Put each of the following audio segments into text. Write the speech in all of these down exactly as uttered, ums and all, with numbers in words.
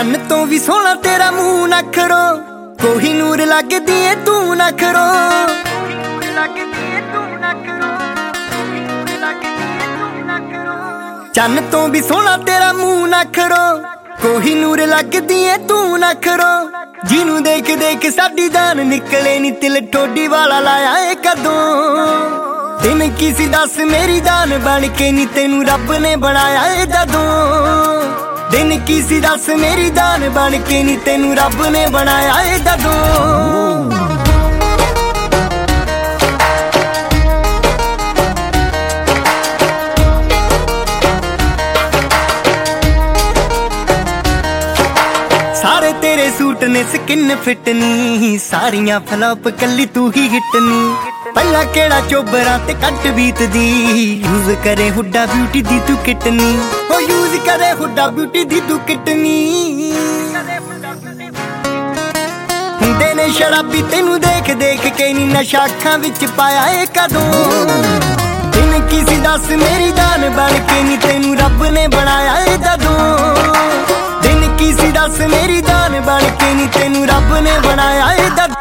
चन्न तो भी सोहना तेरा मुंह नखरो, कोहिनूर लगदी ऐ तू नखरो। चन्न तो भी सोहना तेरा मुंह नखरो, कोहिनूर लगदी ऐ तू नखरो। जिनू देख देख साडी जान निकले नी तिल ठोडी वाला लाया है कदों। दिन किसी दस मेरी जान बन के नी तेनू रब ने बनाया है जदों। दिन किसी दस मेरी जान बन के नी तेनू रब ने बनाया है जदों। सारे तेरे सूट ने स्किन फिट नी, सारियां फ्लॉप कली तू ही हिट नी। पहला केड़ा चोबरा ते कट बीत दी, यूज करे हुड्डा ब्यूटी दी तू किटनी। ओ यूज करे हुड्डा ब्यूटी दी तू किटनी। हुंदे ने शराबी तेनू देख देख के नी नशा अखां विच पाया है कदों। दिन किसी दस मेरी जान बन के नी तेनू रब ने बनाया है जदों। दिन किसी दस मेरी जान बन के नी तेनू रब ने बनाया है जदों।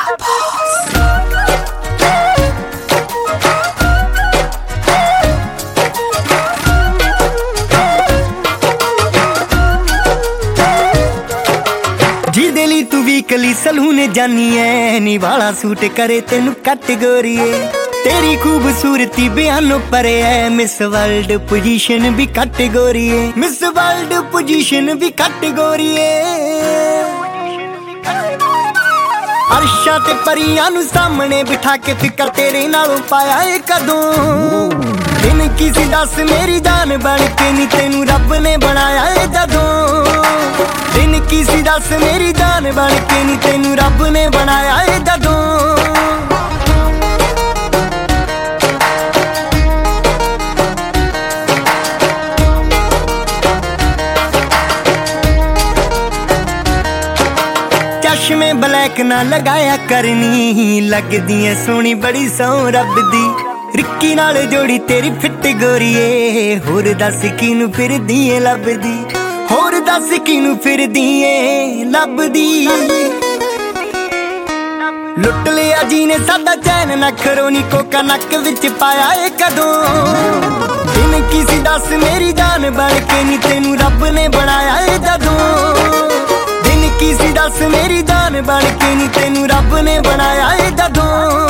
जिदे ली तू वीकली सलून जानी है, नी वाला सूट करे तेनू कैटेगरी है। तेरी खूबसूरती बयानों परे है, मिस वर्ल्ड पोजीशन भी कैटेगरी है। मिस वर्ल्ड पोजीशन भी कैटेगरी है। अर्शा ते परियां नू सामने बिठा के फिकर तेरे नालों पाया है कदों। दिन किसी दस मेरी जान बन के नी तेनू रब ने बनाया है जदों। दिन किसी दस मेरी जान बन के नी तेनू रब ने बनाया है जदों। चश्मे ब्लैक ना लगाया करनी, लगदी ऐ सोहनी बड़ी सौ रब दी। रिक्की नाल जोड़ी तेरी फिट गोरीए, होर दस किनू फिरदी ऐ लभदी। होर दस किनू फिरदी ऐ लभदी। लुट लिया जी ने साडा चैन नखरो नी, कोका नक विच पाया है कदों। दिन किसी दस मेरी जान बन के नी तेनू रब ने बनाया है जदों। दिन किसी दस मेरी जान बन के नी तेनू रब ने बनाया है जदों।